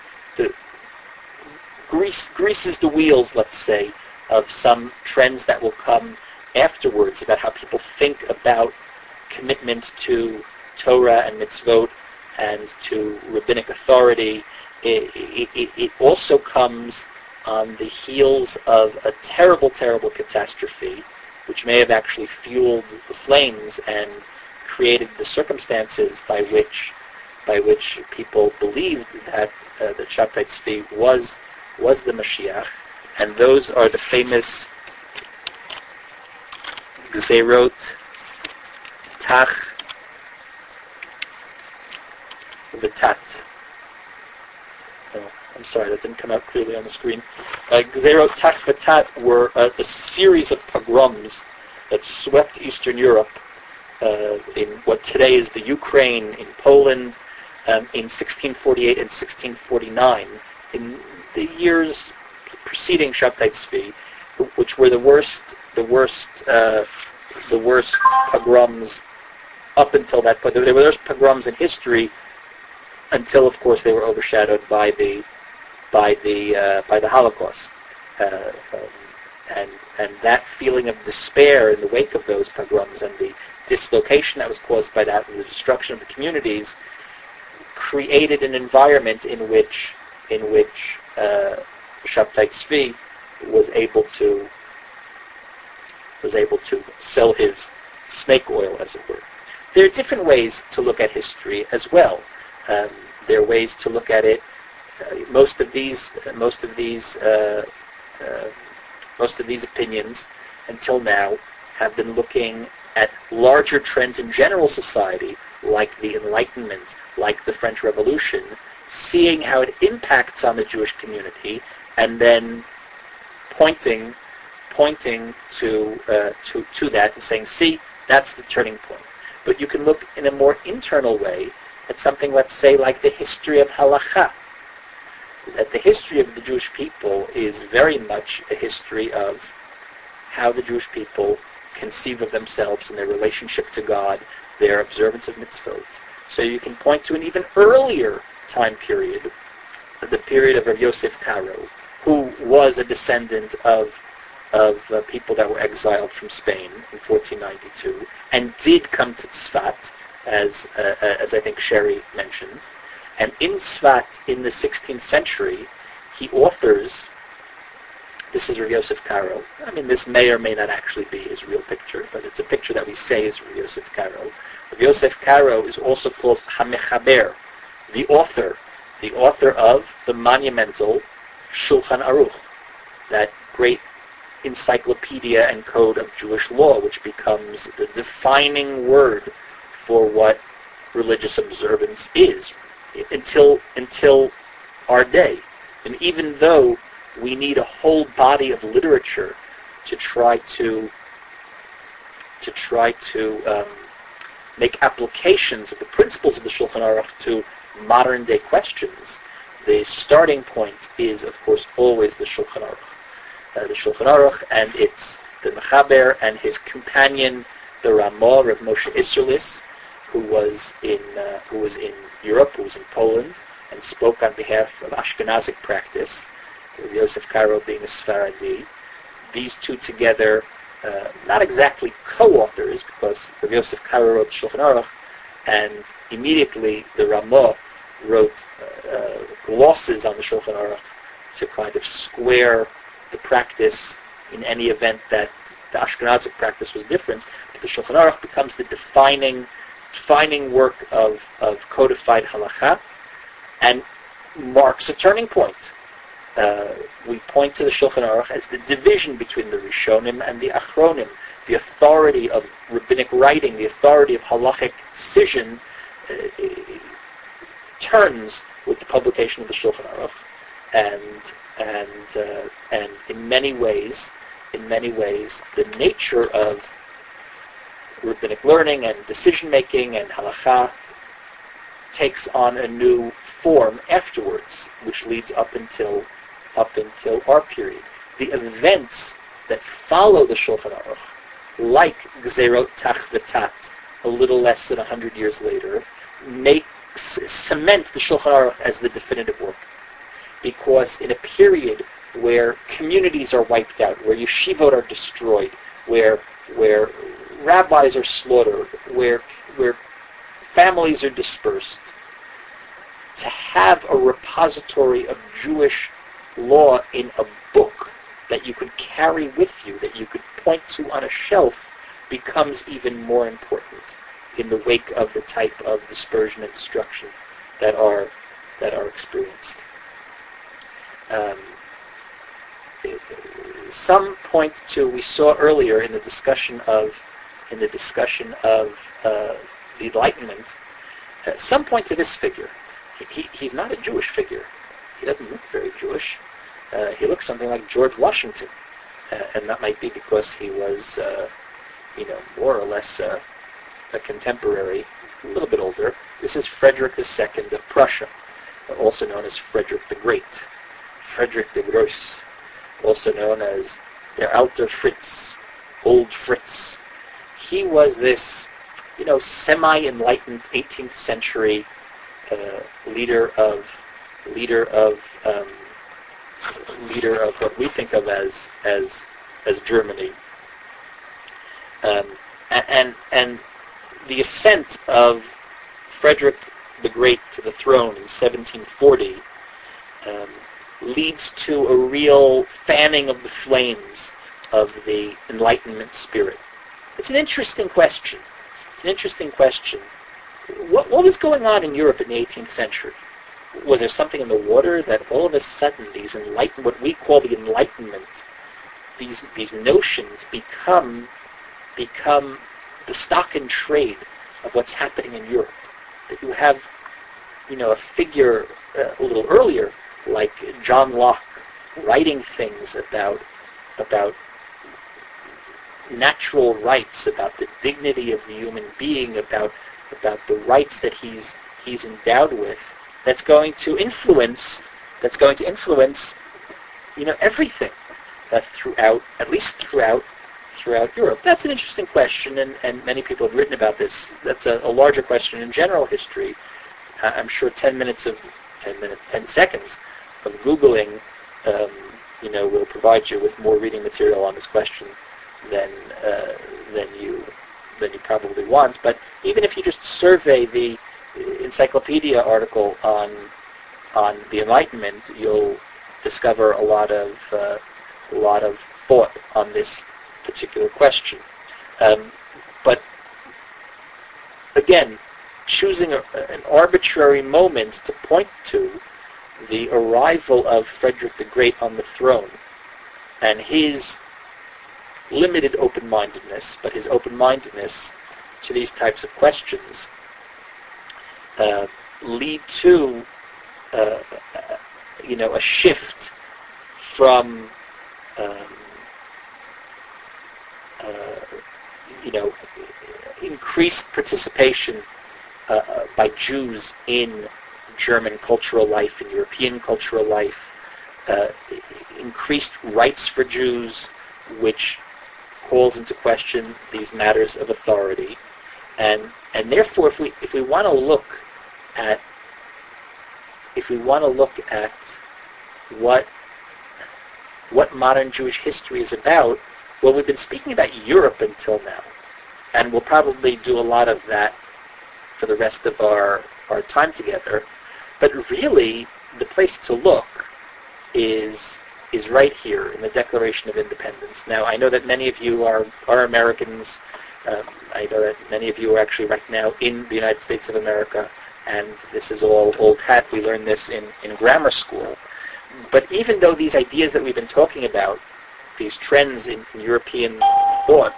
greases the wheels, let's say, of some trends that will come afterwards about how people think about commitment to Torah and mitzvot and to rabbinic authority. It also comes on the heels of a terrible, terrible catastrophe, which may have actually fueled the flames and created the circumstances by which people believed that the Shabtai Tzvi was the Mashiach, and those are the famous Gzerot Tach V'Tat. Oh, I'm sorry, that didn't come out clearly on the screen. Gzerot Tach V'Tat were a series of pogroms that swept Eastern Europe in what today is the Ukraine, in Poland, in 1648 and 1649, in the years preceding Shabtai Tzvi, which were the worst pogroms up until that point. There were the worst pogroms in history until, of course, they were overshadowed by the by the Holocaust, and that feeling of despair in the wake of those pogroms and the dislocation that was caused by that and the destruction of the communities created an environment in which Shabtai Tzvi was able to sell his snake oil, as it were. There are different ways to look at history as well. There are ways to look at it. Most of these opinions, until now, have been looking at larger trends in general society, like the Enlightenment, like the French Revolution, seeing how it impacts on the Jewish community, and then pointing to that and saying, see, that's the turning point. But you can look in a more internal way at something, let's say, like the history of halakha. That the history of the Jewish people is very much a history of how the Jewish people conceive of themselves and their relationship to God, their observance of mitzvot. So you can point to an even earlier time period, the period of Rav Yosef Karo, who was a descendant of people that were exiled from Spain in 1492, and did come to Tzfat, as I think Sherry mentioned. And in Tzfat, in the 16th century, he authors, this is Rav Yosef Karo. I mean, this may or may not actually be his real picture, but it's a picture that we say is Rav Yosef Karo. Rav Yosef Karo is also called HaMechaber, the author of the monumental Shulchan Aruch, that great encyclopedia and code of Jewish law, which becomes the defining word for what religious observance is until our day. And even though we need a whole body of literature to try to make applications of the principles of the Shulchan Aruch to modern day questions, the starting point is, of course, always the Shulchan Aruch. The Shulchan Aruch, and it's the Mechaber and his companion, the Ramah, Rav Moshe Isserlis, who was in Europe, who was in Poland, and spoke on behalf of Ashkenazic practice, Rav Yosef Karo being a Sfaradi. These two together, not exactly co-authors, because Rav Yosef Karo wrote the Shulchan Aruch, and immediately the Ramah wrote glosses on the Shulchan Aruch to kind of square the practice in any event that the Ashkenazic practice was different. But the Shulchan Aruch becomes the defining work of codified halakha and marks a turning point. We point to the Shulchan Aruch as the division between the Rishonim and the Achronim. The authority of rabbinic writing, the authority of halachic decision turns with the publication of the Shulchan Aruch, and in many ways, the nature of rabbinic learning and decision making and halakha takes on a new form afterwards, which leads up until our period. The events that follow the Shulchan Aruch, like Gzerot Tach V'Tat, a little less than 100 years later, cement the Shulchan Aruch as the definitive work. Because in a period where communities are wiped out, where yeshivot are destroyed, where rabbis are slaughtered, where families are dispersed, to have a repository of Jewish law in a book that you could carry with you, that you could point to on a shelf, becomes even more important in the wake of the type of dispersion and destruction that are experienced. Some point to, we saw earlier in the discussion of the Enlightenment, some point to this figure. He's not a Jewish figure. He doesn't look very Jewish. He looks something like George Washington, and that might be because he was, more or less a contemporary, a little bit older. This is Frederick II of Prussia, also known as Frederick the Great. Frederick the Gross, also known as Der Alter Fritz, Old Fritz. He was this, semi-enlightened 18th century leader of leader of what we think of as Germany. And the ascent of Frederick the Great to the throne in 1740 leads to a real fanning of the flames of the Enlightenment spirit. It's an interesting question. What was going on in Europe in the 18th century? Was there something in the water that all of a sudden what we call the Enlightenment, these notions become the stock and trade of what's happening in Europe? That you have, a figure a little earlier like John Locke writing things about natural rights, about the dignity of the human being, about the rights that he's endowed with. That's going to influence everything throughout Europe. That's an interesting question, and many people have written about this. That's a larger question in general history. I'm sure 10 seconds of Googling, will provide you with more reading material on this question than you probably want. But even if you just survey the encyclopedia article on the Enlightenment, you'll discover a lot of thought on this particular question. But again, choosing an arbitrary moment to point to the arrival of Frederick the Great on the throne and his limited open-mindedness, but his open-mindedness to these types of questions lead to a shift from increased participation by Jews in German cultural life, in European cultural life, increased rights for Jews, which calls into question these matters of authority, and therefore, if we want to look at what modern Jewish history is about, well, we've been speaking about Europe until now, and we'll probably do a lot of that for the rest of our time together. But really, the place to look is right here in the Declaration of Independence. Now, I know that many of you are Americans. I know that many of you are actually right now in the United States of America, and this is all old hat. We learned this in grammar school. But even though these ideas that we've been talking about, these trends in European thought,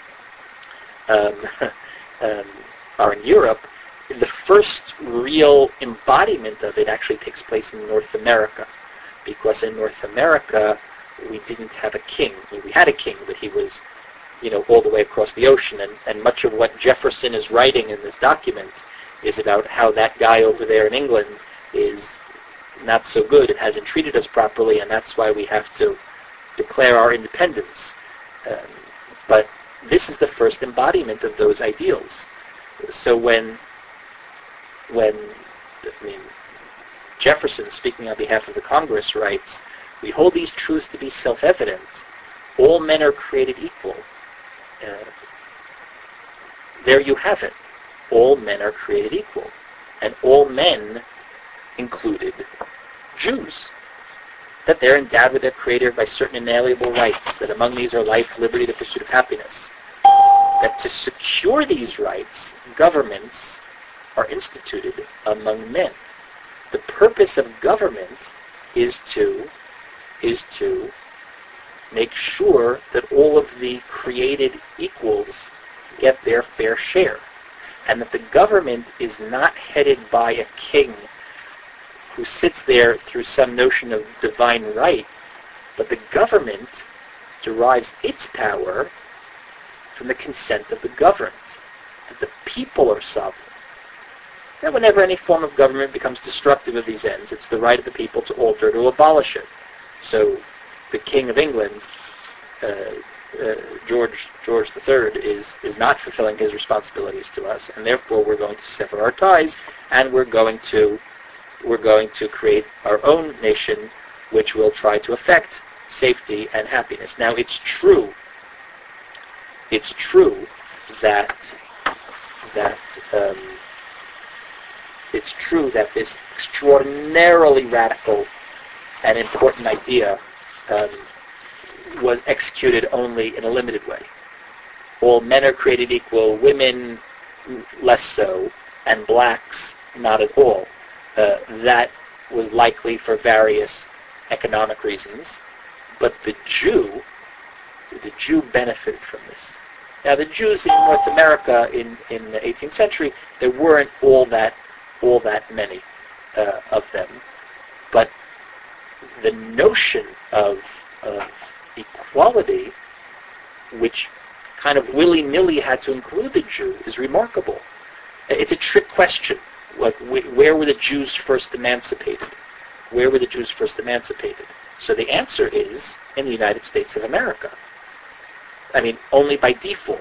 are in Europe, the first real embodiment of it actually takes place in North America, because in North America we didn't have a king. We had a king, but he was, all the way across the ocean, and much of what Jefferson is writing in this document is about how that guy over there in England is not so good, it hasn't treated us properly, and that's why we have to declare our independence. But this is the first embodiment of those ideals. So when Jefferson, speaking on behalf of the Congress, writes, "We hold these truths to be self-evident. All men are created equal." There you have it. All men are created equal. And all men included Jews. That they're endowed with their Creator by certain inalienable rights, that among these are life, liberty, the pursuit of happiness. That to secure these rights, governments are instituted among men. The purpose of government is to make sure that all of the created equals get their fair share, and that the government is not headed by a king who sits there through some notion of divine right, but the government derives its power from the consent of the governed, that the people are sovereign. That whenever any form of government becomes destructive of these ends, it's the right of the people to alter, to abolish it. So the King of England, George III, is not fulfilling his responsibilities to us, and therefore we're going to sever our ties, and we're going to create our own nation which will try to affect safety and happiness. Now, it's true that this extraordinarily radical and important idea was executed only in a limited way. All men are created equal, women less so, and blacks not at all. That was likely for various economic reasons, but the Jew benefited from this. Now, the Jews in North America in the 18th century, there weren't all that many of them, but the notion of equality, which kind of willy-nilly had to include the Jew, is remarkable. It's a trick question. Like, where were the Jews first emancipated? Where were the Jews first emancipated? So the answer is in the United States of America. I mean, only by default.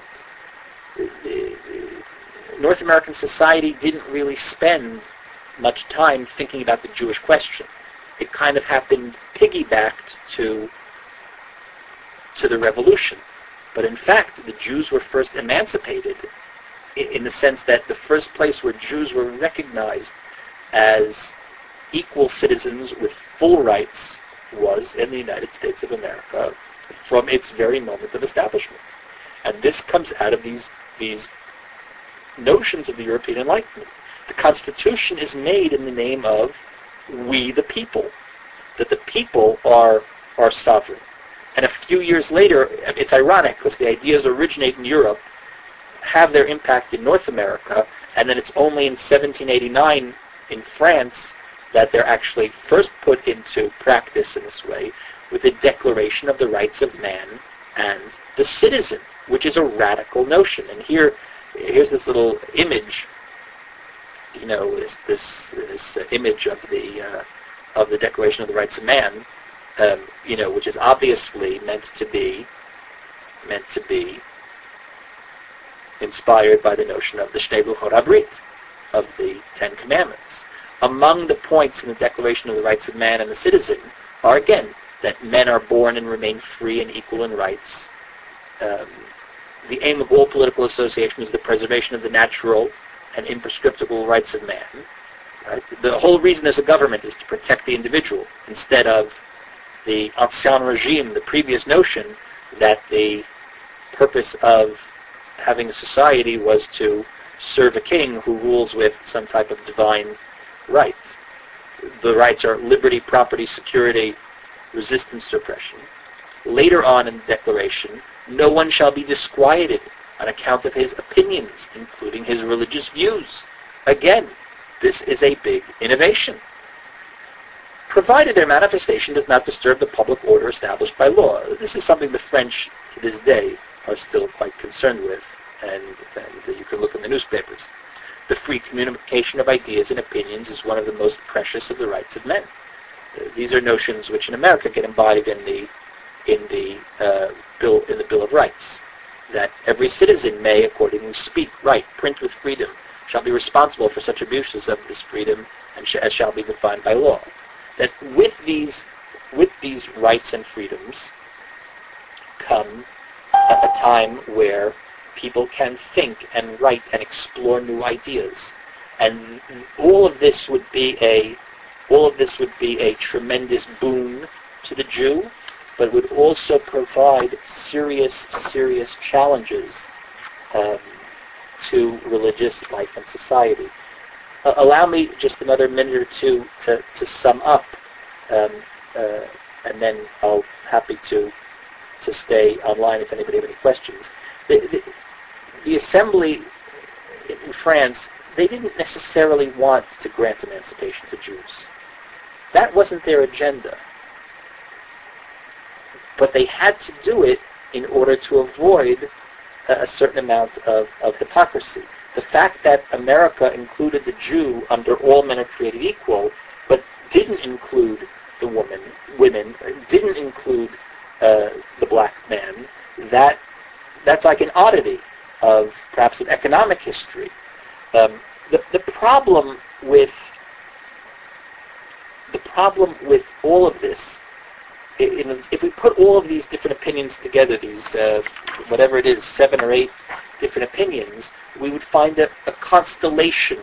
North American society didn't really spend much time thinking about the Jewish question. It kind of happened piggybacked to the revolution. But in fact, the Jews were first emancipated in the sense that the first place where Jews were recognized as equal citizens with full rights was in the United States of America from its very moment of establishment. And this comes out of these notions of the European Enlightenment. The Constitution is made in the name of we the people, that the people are sovereign. And a few years later, it's ironic because the ideas originate in Europe, have their impact in North America, and then it's only in 1789 in France that they're actually first put into practice in this way with the Declaration of the Rights of Man and the Citizen, which is a radical notion. And here's this little image, this image of the Declaration of the Rights of Man, which is obviously meant to be inspired by the notion of the Shtei Luchot HaBrit, of the Ten Commandments. Among the points in the Declaration of the Rights of Man and the Citizen are, again, that men are born and remain free and equal in rights. The aim of all political association is the preservation of the natural and imprescriptible rights of man. Right? The whole reason there's a government is to protect the individual, instead of the ancien regime, the previous notion that the purpose of having a society was to serve a king who rules with some type of divine right. The rights are liberty, property, security, resistance to oppression. Later on in the Declaration, no one shall be disquieted on account of his opinions, including his religious views. Again, this is a big innovation, provided their manifestation does not disturb the public order established by law. This is something the French, to this day, are still quite concerned with, and you can look in the newspapers. The free communication of ideas and opinions is one of the most precious of the rights of men. These are notions which in America get embodied in the Bill of Rights, that every citizen may accordingly speak, write, print with freedom, shall be responsible for such abuses of this freedom as shall be defined by law. That with these rights and freedoms come a time where people can think and write and explore new ideas, and all of this would be a tremendous boon to the Jew, but would also provide serious challenges to religious life and society. Allow me just another minute or two to sum up, and then I'll happy to stay online if anybody have any questions. The assembly in France, they didn't necessarily want to grant emancipation to Jews. That wasn't their agenda. But they had to do it in order to avoid a certain amount of hypocrisy. The fact that America included the Jew under all men are created equal, but didn't include the women, didn't include the black man, that's like an oddity of perhaps an economic history. The problem with all of this if we put all of these different opinions together, these whatever it is, 7 or 8 different opinions, we would find a constellation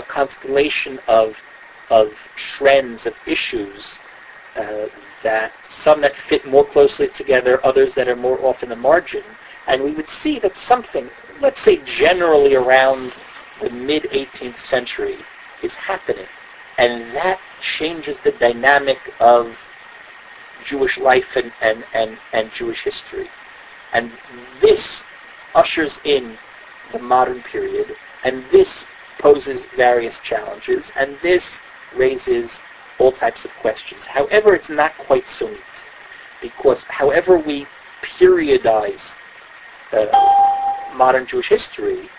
of trends, of issues, that some that fit more closely together, others that are more off in the margin, and we would see that something, let's say generally around the mid-18th century, is happening, and that changes the dynamic of Jewish life and Jewish history. And this ushers in the modern period, and this poses various challenges, and this raises all types of questions. However, it's not quite so neat, because however we periodize modern Jewish history,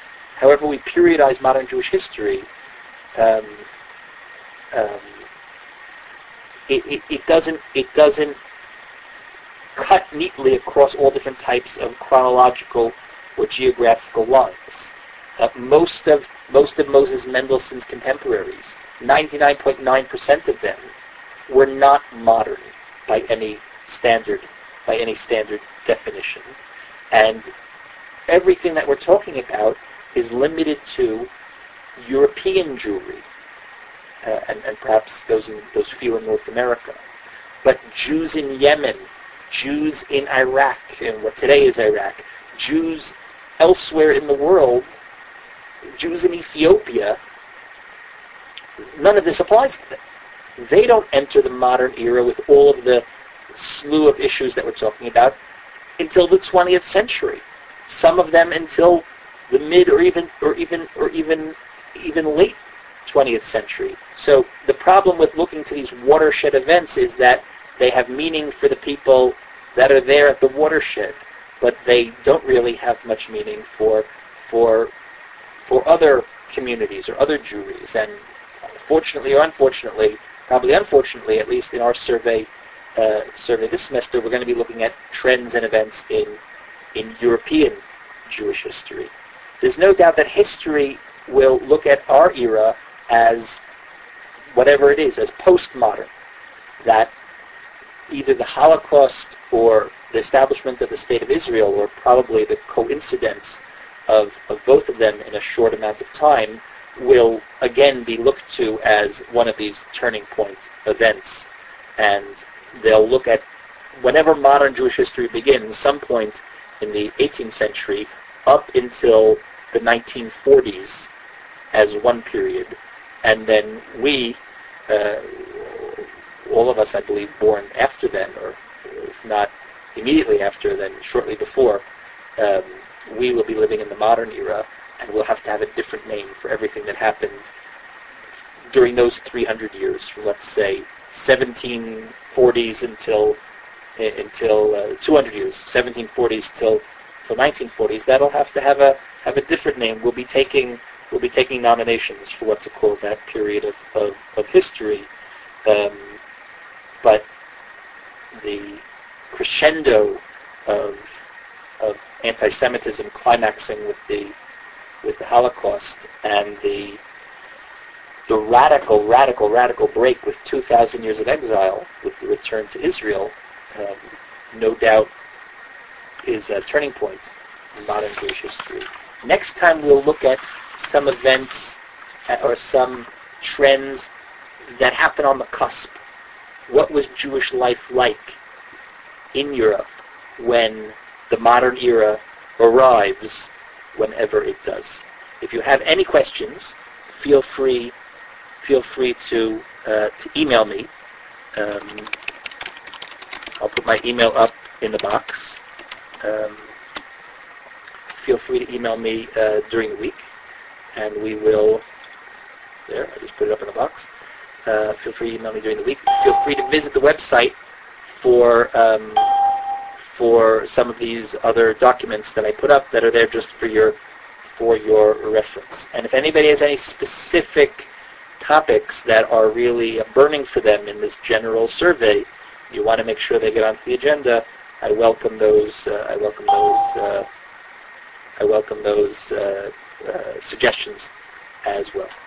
it doesn't cut neatly across all different types of chronological or geographical lines. Most of Moses Mendelssohn's contemporaries, 99.9% of them, were not modern by any standard definition, and everything that we're talking about is limited to European Jewry, and perhaps those few in North America. But Jews in Yemen, Jews in Iraq, in what today is Iraq, Jews elsewhere in the world, Jews in Ethiopia, none of this applies to them. They don't enter the modern era with all of the slew of issues that we're talking about until the 20th century. Some of them until the mid or even late 20th century. So the problem with looking to these watershed events is that they have meaning for the people that are there at the watershed, but they don't really have much meaning for other communities or other Jewries. And fortunately or unfortunately, probably unfortunately, at least in our survey this semester, we're going to be looking at trends and events in European Jewish history. There's no doubt that history will look at our era as whatever it is, as postmodern, that either the Holocaust or the establishment of the State of Israel, or probably the coincidence of both of them in a short amount of time, will again be looked to as one of these turning point events. And they'll look at whenever modern Jewish history begins, some point in the 18th century up until the 1940s as one period. And then we, all of us, I believe, born after then, or if not immediately after, then shortly before, we will be living in the modern era, and we'll have to have a different name for everything that happened during those 300 years, from let's say 1740s until 200 years, 1740s till 1940s. That'll have to have a different name. We'll be taking nominations for what to call that period of history. But the crescendo of anti-Semitism climaxing with the Holocaust, and the radical break with 2,000 years of exile with the return to Israel, no doubt is a turning point in modern Jewish history. Next time we'll look at some events or some trends that happen on the cusp. What was Jewish life like in Europe when the modern era arrives, whenever it does? If you have any questions, feel free to email me. I'll put my email up in the box. Feel free to email me during the week, and we will. There, I just put it up in the box. Feel free to email me during the week. Feel free to visit the website for some of these other documents that I put up that are there just for your reference. And if anybody has any specific topics that are really burning for them in this general survey, you want to make sure they get onto the agenda, I welcome those suggestions as well.